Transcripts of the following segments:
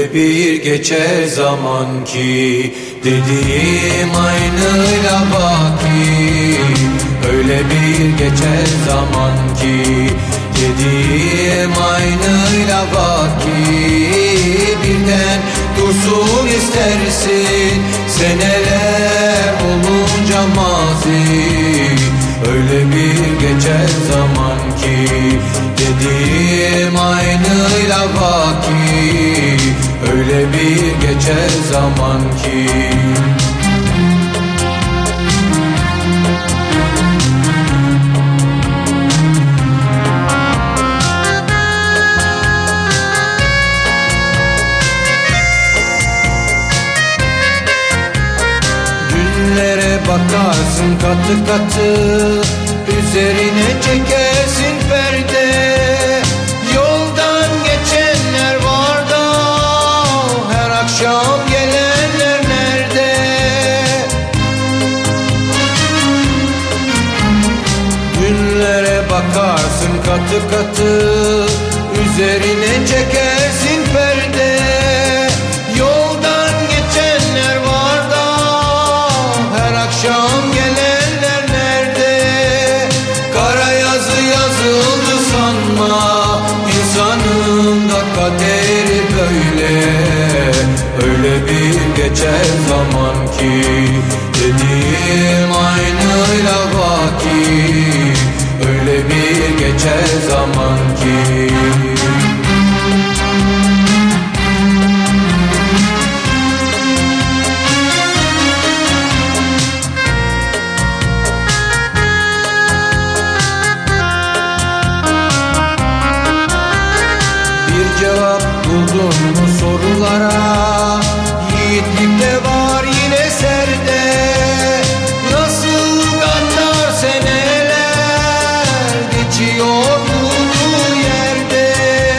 Öyle bir geçer zaman ki dediğim aynıyla baki. Öyle bir geçer zaman ki dediğim aynıyla baki. Birden dursun istersin seneler olunca mazi. Öyle bir geçer zaman ki dediğim aynıyla baki. Öyle bir geçer zaman ki. Günlere bakarsın katı katı, üzerine çekersin perde. Yoldan geçenler var da her akşam gelenler nerede? Günlere bakarsın katı katı, üzerine çekersin perde. Yoldan geçenler var da her akşam gelenler nerede? Kara yazı yazıldı sanma, insanın da kaderi böyle. Öyle bir geçer zaman ki dediğim aynıyla baki. Öyle bir geçer zaman ki. Bir cevap buldun mu sorulara? Yiğitlikte var yine serde. Nasıl gaddar seneler geçiyor bulduğu yerde.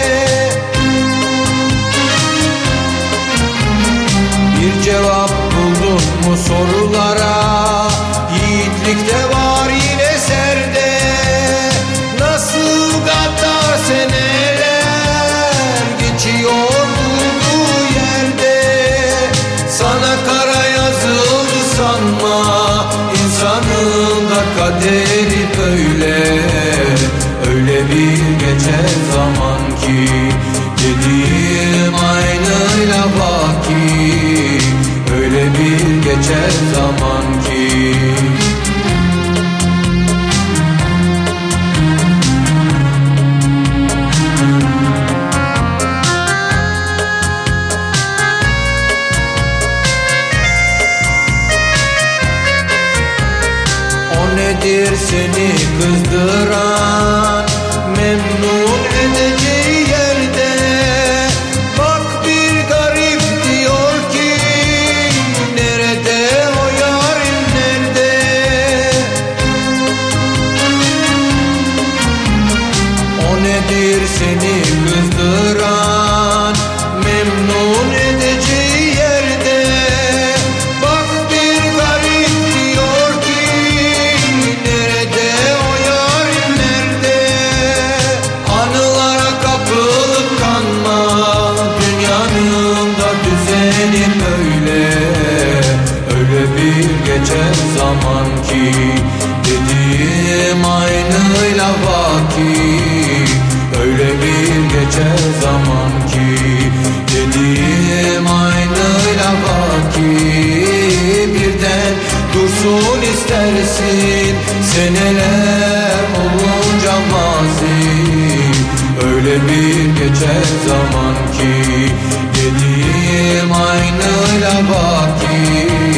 Bir cevap buldun mu sorulara? Yiğitlikte var yine serde. Nasıl gaddar seneler geçiyor bulduğu yerde. Sana kara yazıldı sanma, insanın da kaderi böyle. Öyle bir geçer zaman ki dediğim aynıyla baki. Öyle bir geçer zaman ki. Nedir seni kızdıran, memnun edeceği yerde? Bak bir garip diyor ki nerede o yarim nerede? O nedir seni kızdıran, memnun edeceği yerde? Bak bir garip diyor ki nerede o yarim nerede? Anılara kapılıp kanma, dünyanın da düzeni böyle. Öyle bir geçer zaman ki dediğim aynıyla baki. Öyle bir geçer zaman ki dediğim aynıyla baki. Birden dursun istersin seneler olunca mazi. Öyle bir geçer zaman ki dediğim aynıyla baki.